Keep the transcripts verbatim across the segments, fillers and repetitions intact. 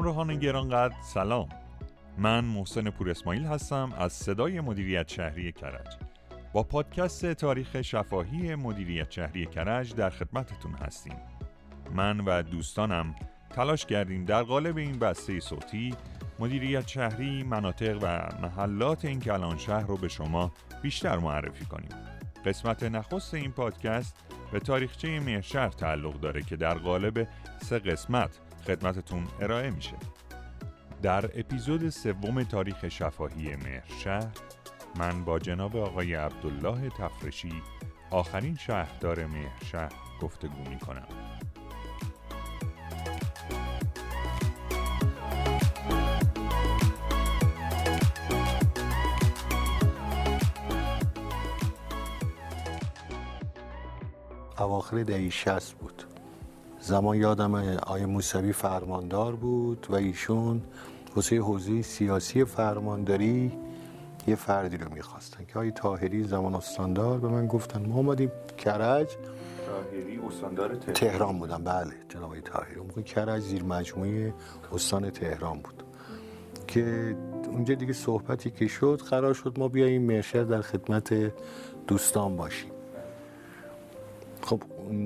همراهان گرانقدر سلام. من محسن پور اسماعیل هستم از صدای مدیریت شهری کرج. با پادکست تاریخ شفاهی مدیریت شهری کرج در خدمتتون هستیم. من و دوستانم تلاش کردیم در قالب این بسته صوتی مدیریت شهری، مناطق و محلات این کلان شهر رو به شما بیشتر معرفی کنیم. قسمت نخست این پادکست به تاریخچه مهرشهر تعلق داره که در قالب سه قسمت خدمتتون ارائه میشه. در اپیزود سوم تاریخ شفاهی مهرشهر من با جناب آقای عبدالله تفرشی، آخرین شهردار مهرشهر، گفتگو میکنم. اواخر دهه شصت بود. زمان یادم آقای موسوی فرماندار بود و ایشون واسه حوزه سیاسی فرمانداری یه فردی رو میخواستن که آقای طاهری زمان استاندار به من گفتن ما آمدیم کرج. طاهری استاندار تهران, تهران بودن. بله جناب آقای طاهری. اون موقع کرج زیر مجموعه استان تهران بود که اونجا دیگه صحبتی که شد قرار شد ما بیاییم مهرشهر در خدمت دوستان باشیم. خب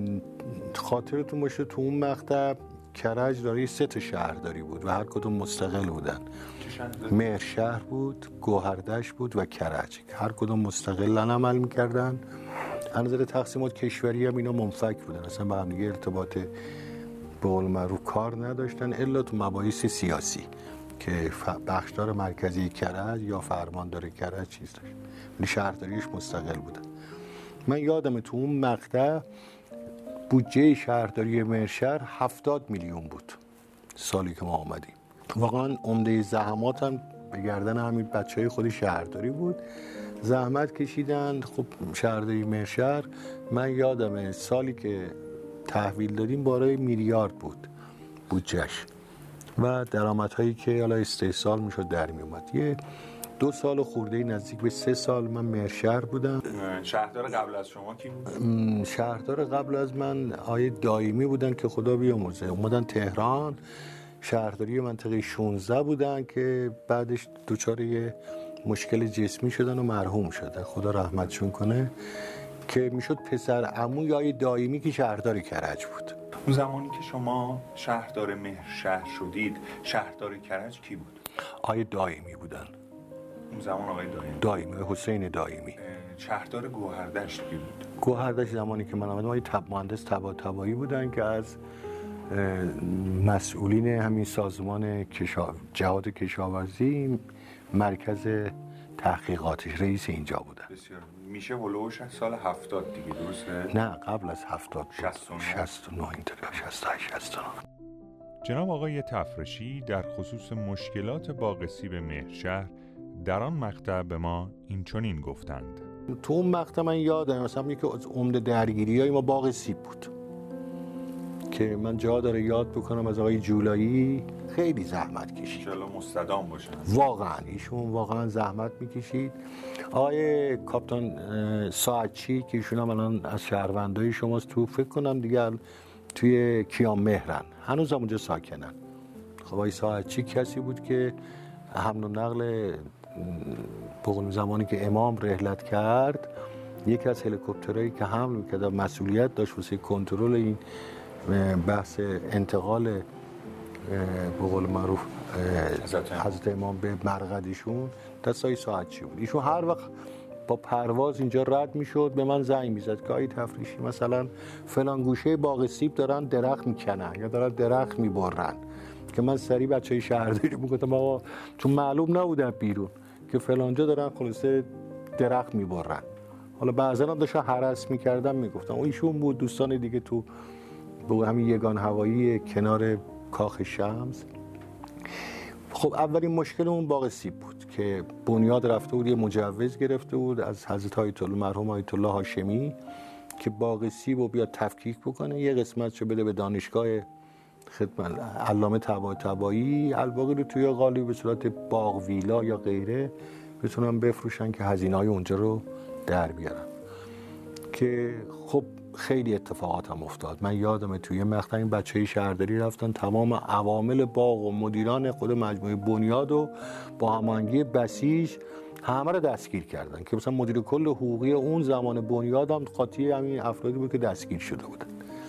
خاطرتون باشه تو اون مقطع کرج دارای سه تا شهرداری بود و هر کدوم مستقل بودن. مهرشهر بود، گوهردشت بود و کرج. هر کدوم مستقلن عمل میکردن. از نظر تقسیمات کشوری هم اینا منفک بودن، اصلا با هم دیگه ارتباط به قول معروف کار نداشتن الا تو مباحث سیاسی که بخشدار مرکزی کرج یا فرماندار کرج چیز داشت، ولی شهرداریش مستقل بودن. من یادم تو اون مقطع بودجه شهرداری مهرشهر هفتاد میلیون بود سالی که ما آمدیم. واقعا عمده زحمات هم به گردن همین بچهای خود شهرداری بود، زحمت کشیدن. خب شهرداری مهرشهر من یادم سالی که تحویل دادیم بالای میلیارد بود بودجهش و درآمدهایی که حالا استحصال میشد در می اومد. یه دو سال خورده نزدیک به سه سال من مهرشهر بودم. شهردار قبل از شما کی بود؟ شهردار قبل از من آقای دایمی بودن که خدا بیامرزه، اومدن تهران. شهرداری منطقه شانزده بودن که بعدش دچار یه مشکل جسمی شدن و مرحوم شدن، خدا رحمتشون کنه، که میشد پسر عموی آقای دایمی که شهردار کرج بود. اون زمانی که شما شهردار مهرشهر شدید شهردار کرج کی بود؟ آقای دایمی بودن. اون زمان آقای دایمی دایمی حسین دایمی. شهردار گوهردشت کی بود؟ گوهردشت زمانی که من آمدم آقای تب مهندس طباطبایی بودن که از مسئولین همین سازمان کشا... جهاد کشاورزی مرکز تحقیقاتش رئیس اینجا بودن. بسیار. میشه هلوش سال هفتاد دیگه، درسته؟ نه قبل از هفتاد بود. شصت و نه شصت و نه اینطوری شصت و هشت شصت و نه. جناب آقای تفرشی در خصوص مشکلات باغ سیب مهرشهر در آن مقطع به ما این چنین گفتند. تو اون مقطع من یادم مثلا یکی از عمده درگیری‌های ما باغ سیب بود که من جا داره یاد بکنم از آقای جولایی خیلی زحمت کشید. انشالله مستدام باشن. واقعا ایشون واقعا زحمت میکشید. آقای کاپیتان ساعتچی که ایشون هم الان از شهروندای شماست، تو فکر کنم دیگه توی کیان مهرن، هنوز هم اونجا ساکنن. خب آقای ساعتچی کسی بود که حمل و نقل بقول زمانی که امام رحلت کرد، یکی از هلیکوپترهایی که حمل میکرد مسئولیت داشت واسه کنترل این بحث انتقال به قول معروف حضرت امام به مرقدشون دست آقای ساعتچی بود. ایشون هر وقت با پرواز اینجا رد میشد به من زنگ میزد که آقای تفریشی مثلا فلان گوشه باغ سیب دارن درخت میکنن یا دارن درخت میبرن، که من سری بچهای شهرداری میگفتم آقا چون معلوم نبودن بیرون که فلانجا دارن خلاصه درخت میبرن. حالا بعضا هم داشتن هرس میکردن میگفتم و ایشون بود. دوستان دیگه تو به همین یگان هوایی کنار کاخ شمس. خب اولین مشکل اون باغ سیب بود که بنیاد رفته بود، یه مجوز گرفته بود از حضرت آیت الله مرحوم آیت الله هاشمی که باغ سیب رو بیاد تفکیک بکنه، یه قسمتشو بده به دانشگاه خدمت علامه طباطبایی، الباقی رو توی قالی به صورت باغ ویلا یا غیره بتونن بفروشن که هزینه‌های اونجا رو در بیارن. که خب خیلی اتفاقات هم افتاد. من یادمه توی مقطع این بچه‌های شهرداری رفتن تمام عوامل باغ و مدیران خود مجموعه بنیاد و با هماهنگی بسیج همه رو دستگیر کردن که مثلا مدیر کل حقوقی اون زمان بنیاد هم قاطی همین افرادی بود که دستگیر شده بودن.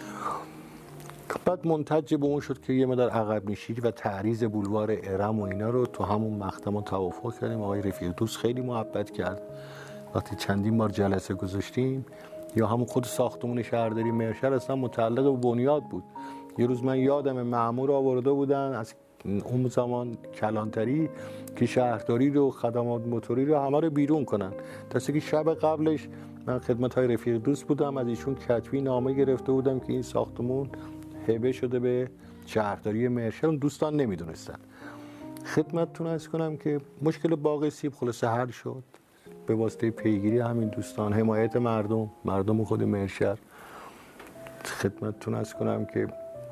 بعد منتج به اون شد که یه مقدار عقب نشینی و تعریض بولوار ارم و اینا رو تو همون مقطع ما توافق کردیم. آقای رفیق دوست خیلی محبت کرد. وقتی چندین بار جلسه گذاشتیم، یا همون خود ساختمون شهرداری مرشر اصلا متعلق به بنیاد بود. یه روز من یادم مأمور آورده بودن از اون زمان کلانتری که شهرداری رو خدمات موتوری رو همه رو بیرون کنن. تا که شب قبلش من خدمت های رفیق دوست بودم، از ایشون کتبی نامه گرفته بودم که این ساختمون هبه شده به شهرداری مرشر. اون دوستان نمیدونستن. خدمتتون عرض کنم که مشکل باغ سیب خلاصه حل شد به واسطه پیگیری همین دوستان، حمایت مردم مردم خود مرشر. خدمتتون عرض کنم که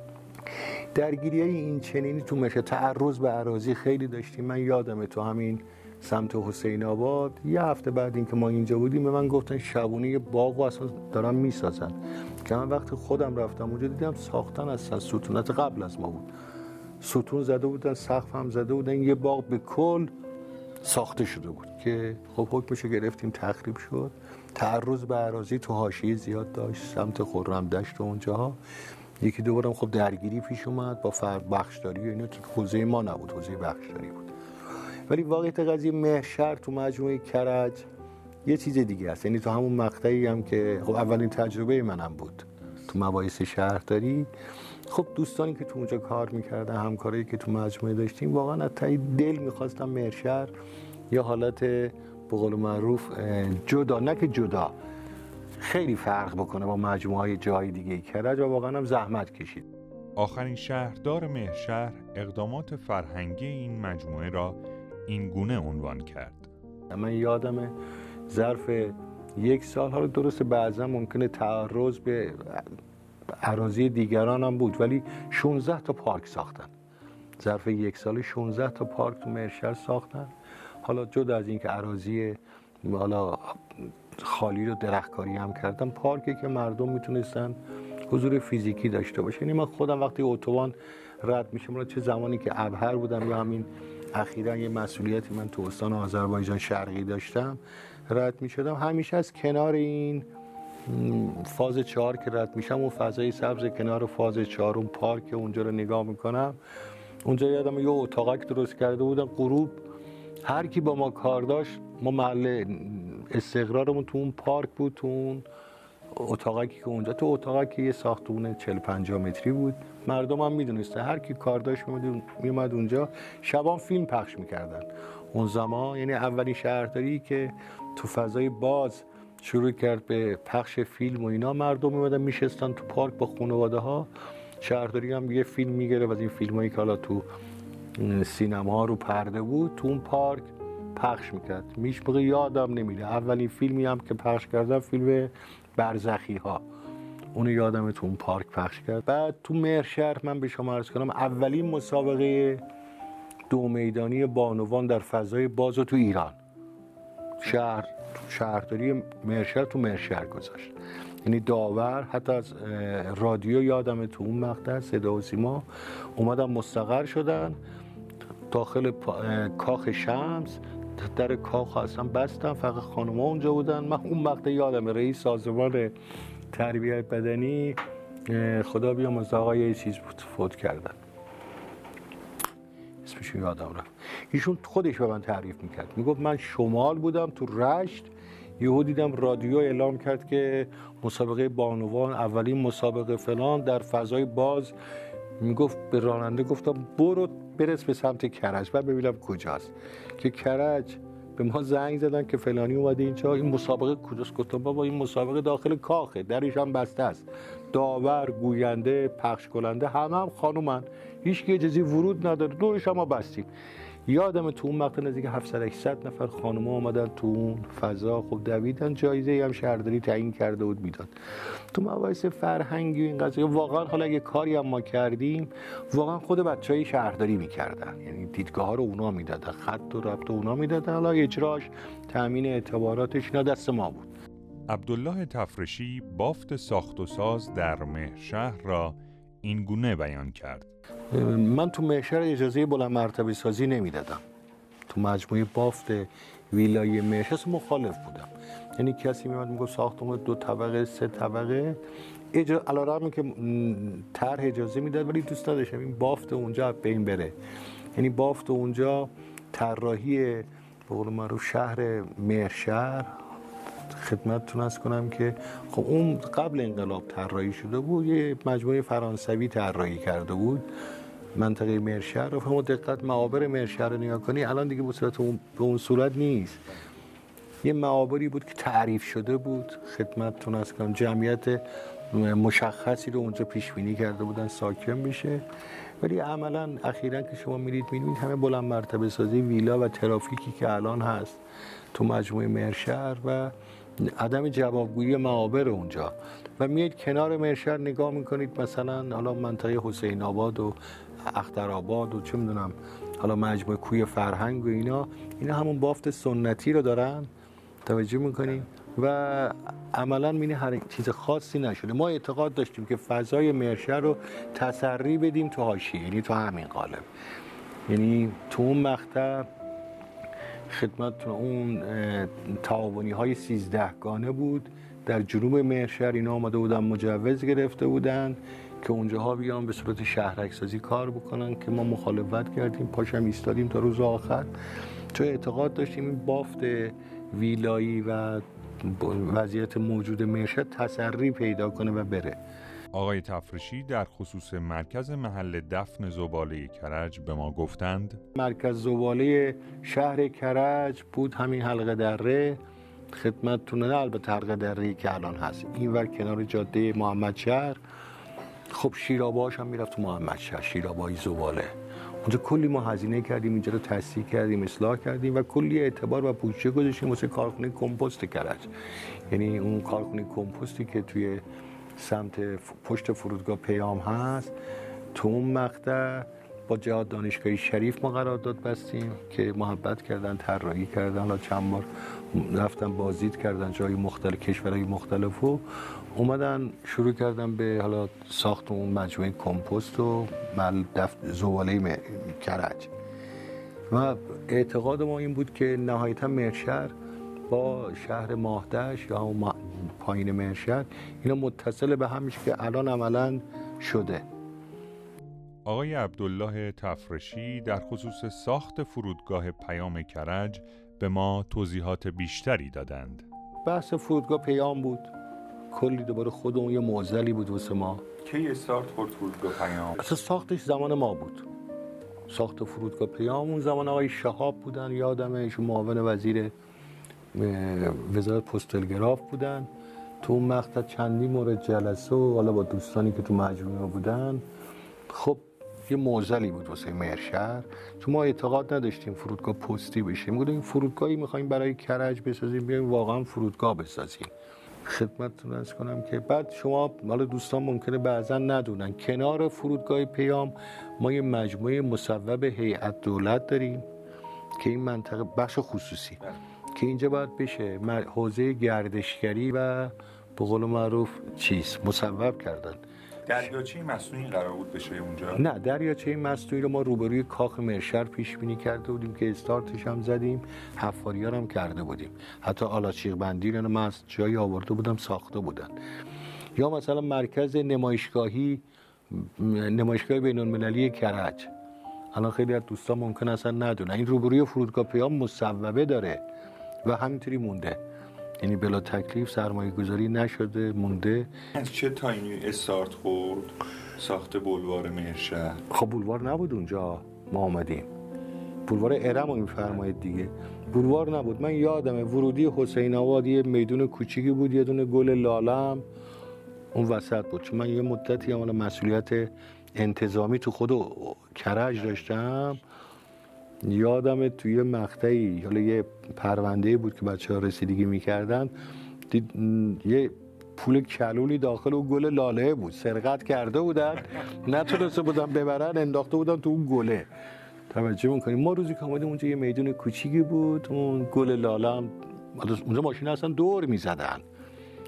درگیری های این چنینی تو مرشر، تعرض به اراضی خیلی داشتیم. من یادمه تو همین سمت حسین آباد یه هفته بعد این که ما اینجا بودیم به من گفتن شبونه یه باغ اصلا دارن میسازن، که من وقتی خودم رفتم اونجا دیدم ساختن اصلا ستونت قبل از ما بود، ستون زده بودن، سقف هم زده بودن، یه باغ به کل ساخته شده بود که خب حکمشو گرفتیم، تخریب شد. تعرض به اراضی تو حاشیه زیاد داشت، سمت خرم دشت و اونجاها یکی دو بارم خب درگیری پیش اومد با فرد بخشداری و اینا که حوزه ما نبود، حوزه بخشداری بود. ولی واقعیت قضیه مرشر تو مجموعه کرج یه چیز دیگه است. یعنی تو همون مقطعی هم که خب اولین تجربه منم بود تو مباحث شهرداری، خب دوستانی که تو اونجا کار میکردن، همکاری که تو مجموعه داشتیم، واقعا از ته دل میخواستم مرشر یا حالت به قول معروف جدا، نه که جدا، خیلی فرق بکنه با مجموعه جای دیگه کرج، و واقعا هم زحمت کشید. آخرین شهردار مرشر اقدامات فرهنگی این مجموعه را این گونه عنوان کرد. من یادمه ظرف یک سال، حالا درسته بعضا ممکنه تعرض به اراضی دیگران هم بود، ولی شانزده تا پارک ساختن. ظرف یک سال شانزده تا پارک تو مرشر ساختن. حالا جدا از این که اراضی حالا خالی رو درختکاری هم کردن، پارکی که مردم میتونستن حضور فیزیکی داشته باشه. یعنی من خودم وقتی اتوبان رد میشم، چه زمانی که ابهر بودم یا همین اخیراً یه مسئولیتی من تو استان آذربایجان شرقی داشتم، رد میشدم، همیشه از کنار این فاز چهار که رد میشم و فضای سبز کنار فاز چهار، اون پارک اونجا رو نگاه میکنم. اونجا یادم یه اتاقک درست کرده بودن، غروب هر کی با ما کار داشت، ما محل استقرارمون تو اون پارک بود، تو اون اتاقکی که اونجا، تو اتاقکی یه ساختمون چهل پنجاه متری بود. مردم هم میدونسته هر کی کار داشت میومد اونجا. شبان فیلم پخش میکردن اون زمان، یعنی اولین شهرداری که تو فضای باز شروع کرد به پخش فیلم و اینا. مردم میمدن میشستن تو پارک با خانواده ها. شهرداری هم یه فیلم میگرفت از این فیلمایی که حالا تو سینما رو پرده بود، تو اون پارک پخش میکرد. میش بقیه یادم نمیره اولین فیلمی هم که پخش کردم فیلم برزخی ها، اونو یادمه تو اون پارک پخش کرد. بعد تو مرشر من به شما عرض کنم اولین مسابقه دو میدانی بانوان در فضای باز تو ایران شهر شهرداری مرشر تو مرشر گذاشت. یعنی داور حتی از رادیو یادمه تو اون مقطع صدا و سیما اومدن مستقر شدن داخل کاخ شمس. در کاخ اصلا بستن، فقط خانوما اونجا بودن. من اون مقطع یادمه رئیس سازمان تربیت بدنی خدا بیامرزه آقای یه چیز بود فوت کردن، اسمشون یادم رفت. ایشون خودش به من تعریف میکرد، میگفت من شمال بودم تو رشت، یهو دیدم رادیو اعلام کرد که مسابقه بانوان اولین مسابقه فلان در فضای باز. میگفت به راننده گفتم برو برس به سمت کرج بعد ببینم کجاست. که کرج به ما زنگ زدن که فلانی اومده اینجا، این مسابقه کجاست؟ گفتم بابا این مسابقه داخل کاخه، درش هم بسته است، داور، گوینده، پخش کننده همه هم خانومن، هیچ کی اجازه ورود نداره، دورش هم ما بستیم. یادم تو اون مقطع نزدیک هفتصد هشتصد نفر خانوما اومدن تو اون فضا، خب دویدن، جایزه هم شهرداری تعیین کرده بود میداد. تو مباحث فرهنگی این قضیه واقعا حالا اگه کاری هم ما کردیم واقعا خود بچهای شهرداری میکردن، یعنی دیدگاه ها رو اونا میدادن، خط و ربط اونا میدادن، حالا اجراش، تامین اعتباراتش اینا دست ما بود. عبدالله تفرشی بافت ساخت و ساز در مهرشهر را این گونه بیان کرد. من تو مهرشهر اجازه بلند مرتبه سازی نمیدادم. تو مجموعه بافت ویلای مهرشهر مخالف بودم. یعنی کسی میاد میگه ساختمان دو طبقه سه طبقه اجازه علیرغم که طرح اجازه میداد ولی دوست نداشتم این بافت اونجا بین بره. یعنی بافت اونجا طراحی به قول معروف شهر مهرشهر خدمتتون عرض کنم که خب اون قبل انقلاب طراحی شده بود، یه مجموعه فرانسوی طراحی کرده بود منطقه مهرشهر رو. فهم دقت معابر مهرشهر رو نگاه کنی الان دیگه به صورت اون به اون صورت نیست. یه معابری بود که تعریف شده بود خدمتتون عرض کنم، جمعیت مشخصی رو اونجا پیش بینی کرده بودن ساکن بشه، ولی عملاً اخیراً که شما میرید میبینید همه بلند مرتبه سازی ویلا و ترافیکی که الان هست تو مجموعه مهرشهر و عدم جوابگویی معابر اونجا و میاد کنار مهرشهر نگاه میکنید مثلا حالا منطقه حسین آباد و اخترآباد و چه میدونم حالا مجموعه کوی فرهنگ و اینا اینا همون بافت سنتی رو دارن، توجه میکنید و عملاً می‌بینی هر چیز خاصی نشده. ما اعتقاد داشتیم که فضای مهرشهر رو تسری بدیم تو حاشیه، یعنی تو همین قالب، یعنی تو اون مقطع خدمتتون اون تعاونی های سیزده گانه بود در جنوب مهرشهر، اینا آمده بودن مجوز گرفته بودن که اونجاها بیان به صورت شهرک سازی کار بکنن که ما مخالفت کردیم، پاشم ایستادیم تا روز آخر، چون اعتقاد داشتیم این بافت ویلایی و وضعیت موجود مهرشهر تسری پیدا کنه و بره. آقای تفرشی در خصوص مرکز محل دفن زباله کرج به ما گفتند مرکز زباله شهر کرج بود همین حلقه دره خدمتتونه، البته حلقه دره‌ای که الان هست اینور کنار جاده محمدشهر. خب شیراباش هم میرفت تو محمدشهر، شیرابای زباله اونجا کلی ما هزینه کردیم، اینجا رو تصحیح کردیم، اصلاح کردیم و کلی اعتبار و بودجه گذاشتیم واسه کارخونه کمپوست کرج. یعنی اون کارخونه کمپوستی که توی سمت پشت فرودگاه پیام هست تو اون مقطع با جهاد دانشگاهی شریف ما قرارداد بستیم که محبت کردن، طراحی کردن، حالا چند بار رفتن بازدید کردن جای مختلف کشورهای مختلف و اومدن شروع کردن به حالا ساخت اون مجموعه کمپوست و محل دفن زباله کرج و اعتقاد ما این بود که نهایتا مهرشهر با شهر ماهدشت یا همون پایین مهرشهر اینا متصل به هم میشه که الان عملاً شده. آقای عبدالله تفرشی در خصوص ساخت فرودگاه پیام کرج به ما توضیحات بیشتری دادند. بحث فرودگاه پیام بود، کلی دوباره خود اون یه معضلی بود واسه ما. کی استارت خورد فرودگاه پیام؟ اصلا ساختش زمان ما بود. ساخت فرودگاه پیام اون زمان آقای شهاب بودن، یادمه ایشون معاون وزیر وزارت پست تلگراف بودن. تو اون مقطع چندی مورد جلسه و حالا با دوستانی که تو مجموعه بودن خب یه معضلی بود واسه مهرشهر، چون ما اعتقاد نداشتیم فرودگاه پستی بشه. میگفتیم این فرودگاهی می‌خوایم برای کرج بسازیم، بیایم واقعا فرودگاه بسازیم. خدمتتون عرض کنم که بعد شما حالا دوستان ممکنه بعضا ندونن کنار فرودگاه پیام ما یه مجموعه مصوب هیئت دولت داریم که این منطقه بخش خصوصی که اینجا باید بشه حوزه گردشگری و به قول معروف چیز مصوب کردن. دریاچه مصنوعی قرار بود بشه اونجا؟ نه، دریاچه مصنوعی رو ما روبروی کاخ مهرشهر پیش بینی کرده بودیم که استارتش هم زدیم، حفاری‌ها هم کرده بودیم، حتی آلاچیق بندی رو من از جایی آورده بودم ساخته بودن. یا مثلا مرکز نمایشگاهی نمایشگاه بین‌المللی کرج، الان خیلی از دوستان ممکن اصلا ندونن این روبروی فرودگاه پیام مصوبه داره و همینطوری مونده، یعنی بلا تکلیف سرمایه گذاری نشده مونده. از چه تایمی استارت خورد ساخت بولوار مهرشهر؟ خب بولوار نبود اونجا، ما آمدیم بولوار ارم رو میفرمایید دیگه، بولوار نبود. من یادمه ورودی حسین آباد یه میدون کوچیکی بود، یه دونه گل لالم اون وسط بود، چون من یه مدتی عمل مسئولیت انتظامی تو خود کرج داشتم. یادمه توی مقطعی حالا یه پرونده بود که بچه‌ها رسیدگی می‌کردن، دید یه پول کلولی داخل اون گل لاله بود، سرقت کرده بودن نتونسته بودن ببرن، انداخته بودن تو اون گله. توجه می‌کنیم ما روزی که اومدیم اونجا یه میدون کوچیکی بود، اون گل لاله هم اونجا ماشین اصلا دور می‌زدن،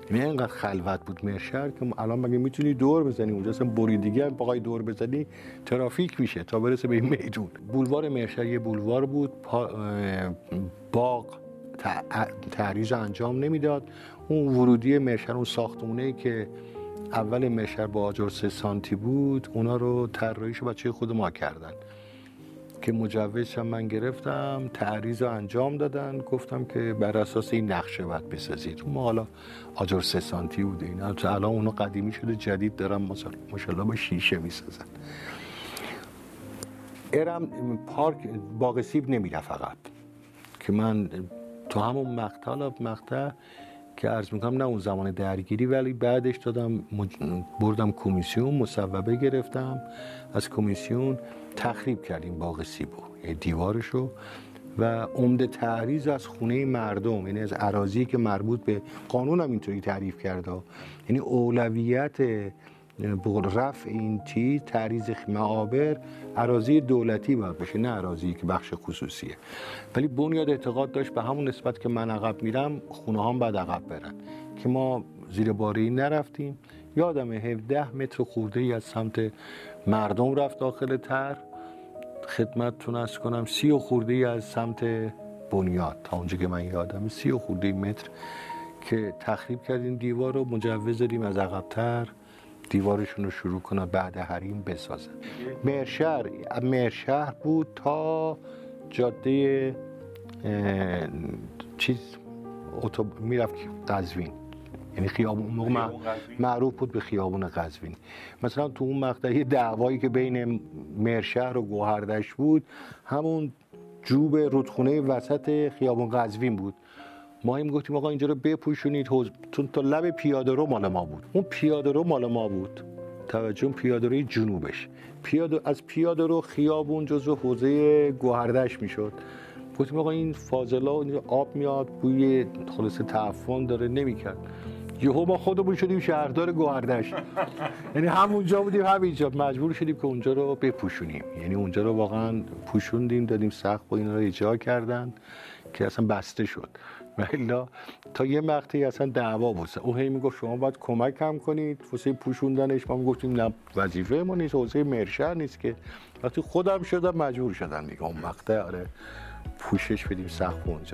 یعنی اینقدر خلوت بود مرشهر که الان مگه میتونی دور بزنی اونجا، اصلا بریدگی هم بخوای دور بزنی ترافیک میشه تا برسه به این میدون. بولوار مرشهر یه بولوار بود، باغ تعریض انجام نمیداد. اون ورودی مرشهر، اون ساختمونه‌ای که اول مرشهر با آجر سه سانتی بود، اونا رو طراحیشو بچه خود ما کردن که مجوزش هم من گرفتم، تعریض رو انجام دادن، گفتم که بر اساس این نقشه باید بسازید. ما حالا آجر سه سانتی بوده اینا، الان اونا قدیمی شده جدید دارن ماشاءالله با شیشه میسازن. ارم پارک باغ سیب نمیره فقط که من تو همون مقطع حالا مقطع که عرض میکنم نه اون زمان درگیری، ولی بعدش دادم مج... بردم کمیسیون، مصوبه گرفتم از کمیسیون، تخریب کردیم باغ سیبو، یعنی دیوارشو، و عمده تعریض از خونه مردم، یعنی از اراضی که مربوط به قانون هم اینطوری تعریف کرده، یعنی اولویت رفع این چیز تعریض معابر اراضی دولتی باید بشه، نه اراضی که بخش خصوصیه. ولی بنیاد اعتقاد داشت به همون نسبت که من عقب میرم خونه هم باید عقب برن، که ما زیر باری نرفتیم. یادم هفده متر خورده ای از سمت مردم رفت داخل تر، خدمتتون عرض کنم سی و خورده ای از سمت بنیاد، تا اونجا که من یادم سی و خورده متر که تخریب کردیم دیوار رو، مجوز دادیم از عقب‌تر دیوارشون رو شروع کنن بعد حریم بسازن. مرشهر مرشهر بود تا جاده چیز اتو میرفت قزوین، یعنی خیابون موقع معروف بود به خیابون قزوین. مثلا تو اون مقطع دعوایی که بین مرشهر و گوهردش بود، همون جوب رودخونه وسط خیابون قزوین بود. ما هم گفتیم آقا اینجا رو بپوشونید، چون تا لب پیاده رو مال ما بود. اون پیاده رو مال ما بود، توجه، پیاده روی جنوبش، پیاده از پیاده رو خیابون جزو حوزه گوهردش میشد. گفتیم آقا این فاضلا آب میاد، بوی خلاصه تعفن داره، نمیکرد. یهو ما خودمون شدیم شهردار گوهردش. یعنی همونجا بودیم، همینجا مجبور شدیم که اونجا رو بپوشونیم، یعنی اونجا رو واقعا پوشوندیم، دادیم سقف و اینا رو ایجاد کردن که اصلا بسته شد. والا تا یه مقطعی اصلا دعوا بود. اون هی میگفت شما باید کمک هم کنید واسه پوشوندنش، ما میگفتیم نه وظیفه ما نیست، حوزه مرشهر نیست که. وقتی خودم شدم مجبور شدم دیگه اون مقطع آره پوشش بدیم سقف اونجا.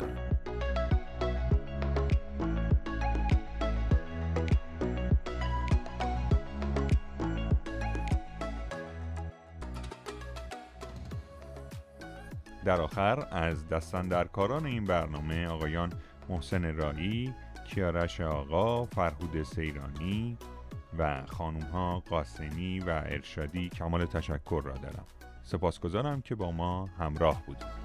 در آخر از دستاندرکاران این برنامه آقایان محسن رایی، کیارش آقا، فرهود سیرانی و خانوم‌ها قاسمی و ارشادی کمال تشکر را دارم. سپاسگزارم که با ما همراه بودید.